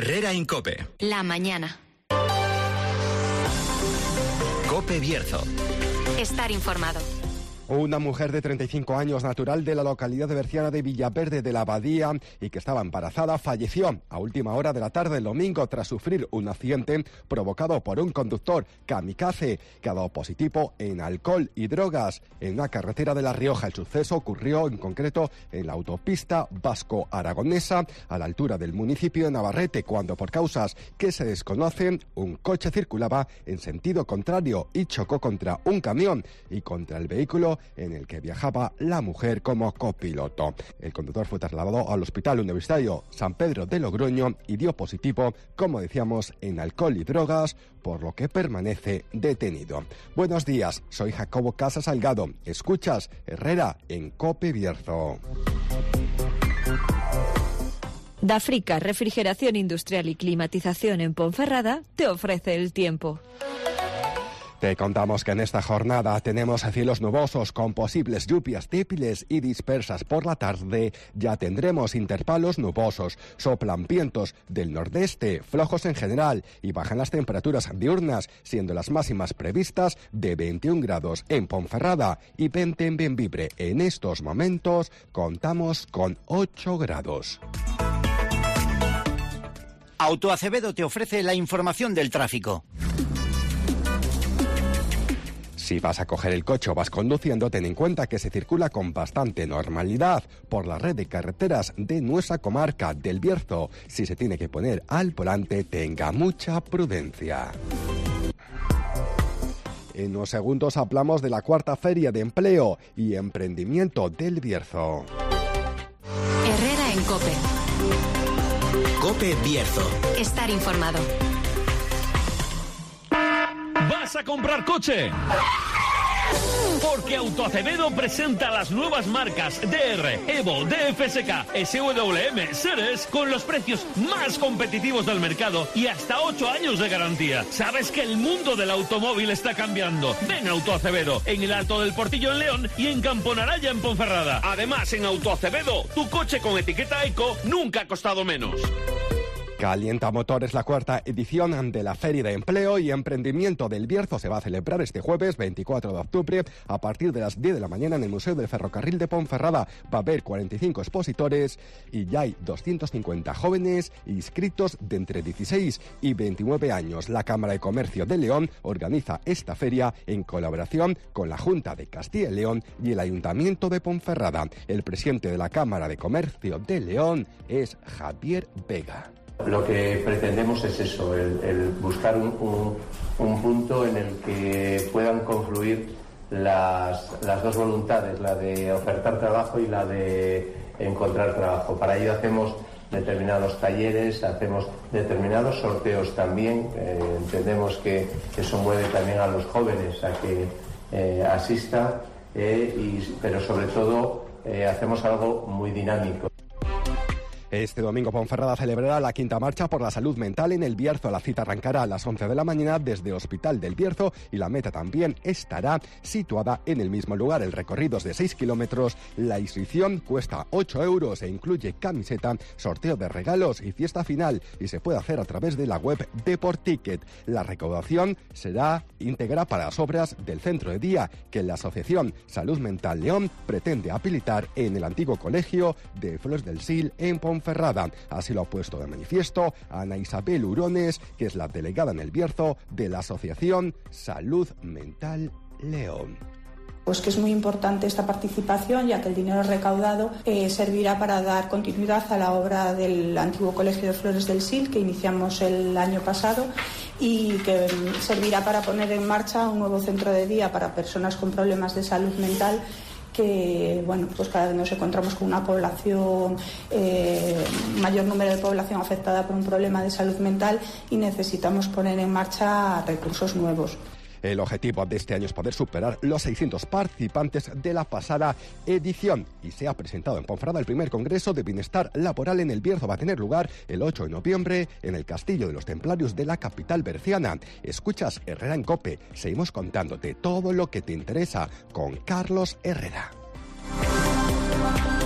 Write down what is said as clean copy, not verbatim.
Herrera en COPE. La mañana. COPE Bierzo. Estar informado. Una mujer de 35 años, natural de la localidad de berciana de Villaverde de la Abadía y que estaba embarazada, falleció a última hora de la tarde del domingo tras sufrir un accidente provocado por un conductor kamikaze que ha dado positivo en alcohol y drogas en una carretera de La Rioja. El suceso ocurrió en concreto en la autopista vasco-aragonesa a la altura del municipio de Navarrete, cuando por causas que se desconocen un coche circulaba en sentido contrario y chocó contra un camión y contra el vehículo en el que viajaba la mujer como copiloto. El conductor fue trasladado al Hospital Universitario San Pedro de Logroño y dio positivo, como decíamos, en alcohol y drogas, por lo que permanece detenido. Buenos días, soy Jacobo Casa Salgado. Escuchas Herrera en COPE Bierzo. Dafrica, refrigeración industrial y climatización en Ponferrada, te ofrece el tiempo. Te contamos que en esta jornada tenemos cielos nubosos con posibles lluvias débiles y dispersas por la tarde. Ya tendremos intervalos nubosos, soplan vientos del nordeste, flojos en general, y bajan las temperaturas diurnas, siendo las máximas previstas de 21 grados en Ponferrada y 20 en Bembibre. En estos momentos contamos con 8 grados. Autoacevedo te ofrece la información del tráfico. Si vas a coger el coche o vas conduciendo, ten en cuenta que se circula con bastante normalidad por la red de carreteras de nuestra comarca del Bierzo. Si se tiene que poner al volante, tenga mucha prudencia. En unos segundos hablamos de la cuarta Feria de Empleo y Emprendimiento del Bierzo. Herrera en COPE. COPE Bierzo. Estar informado. ¿Vas a comprar coche? Porque Autoacevedo presenta las nuevas marcas DR, Evo, DFSK, SWM, Ceres con los precios más competitivos del mercado y hasta 8 años de garantía. ¿Sabes que el mundo del automóvil está cambiando? Ven a Autoacevedo, en el Alto del Portillo en León y en Camponaraya en Ponferrada. Además, en Autoacevedo, tu coche con etiqueta Eco nunca ha costado menos. Calienta Motores, la cuarta edición de la Feria de Empleo y Emprendimiento del Bierzo se va a celebrar este jueves 24 de octubre a partir de las 10 de la mañana en el Museo del Ferrocarril de Ponferrada. Va a haber 45 expositores y ya hay 250 jóvenes inscritos de entre 16 y 29 años. La Cámara de Comercio de León organiza esta feria en colaboración con la Junta de Castilla y León y el Ayuntamiento de Ponferrada. El presidente de la Cámara de Comercio de León es Javier Vega. Lo que pretendemos es eso, el buscar un punto en el que puedan confluir las dos voluntades, la de ofertar trabajo y la de encontrar trabajo. Para ello hacemos determinados talleres, hacemos determinados sorteos también. Entendemos que eso mueve también a los jóvenes a que asistan, pero sobre todo hacemos algo muy dinámico. Este domingo Ponferrada celebrará la quinta marcha por la salud mental en el Bierzo. La cita arrancará a las 11 de la mañana desde Hospital del Bierzo y la meta también estará situada en el mismo lugar. El recorrido es de 6 kilómetros. La inscripción cuesta 8 euros e incluye camiseta, sorteo de regalos y fiesta final y se puede hacer a través de la web Deporticket. La recaudación será íntegra para las obras del centro de día que la Asociación Salud Mental León pretende habilitar en el antiguo colegio de Flores del Sil en Ponferrada. Así lo ha puesto de manifiesto Ana Isabel Urones, que es la delegada en el Bierzo de la Asociación Salud Mental León. Pues que es muy importante esta participación, ya que el dinero recaudado servirá para dar continuidad a la obra del antiguo Colegio de Flores del Sil que iniciamos el año pasado y que servirá para poner en marcha un nuevo centro de día para personas con problemas de salud mental que, bueno, pues cada vez nos encontramos con una población, mayor número de población afectada por un problema de salud mental y necesitamos poner en marcha recursos nuevos. El objetivo de este año es poder superar los 600 participantes de la pasada edición y se ha presentado en Ponferrada el primer Congreso de Bienestar Laboral en el Bierzo. Va a tener lugar el 8 de noviembre en el Castillo de los Templarios de la capital berciana. Escuchas Herrera en COPE. Seguimos contándote todo lo que te interesa con Carlos Herrera.